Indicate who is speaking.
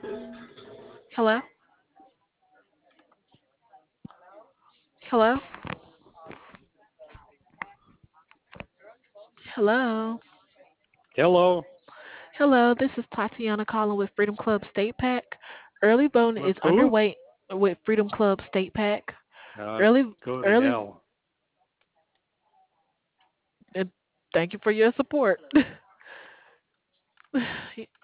Speaker 1: Hello? Hello? Hello?
Speaker 2: Hello.
Speaker 1: Hello, this is Tatiana calling with Freedom Club State Pack. Early voting
Speaker 2: With
Speaker 1: is
Speaker 2: who?
Speaker 1: underway with Freedom Club State Pack.
Speaker 2: Uh,
Speaker 1: Early,
Speaker 2: Go to
Speaker 1: early,
Speaker 2: hell.
Speaker 1: and thank you for your support.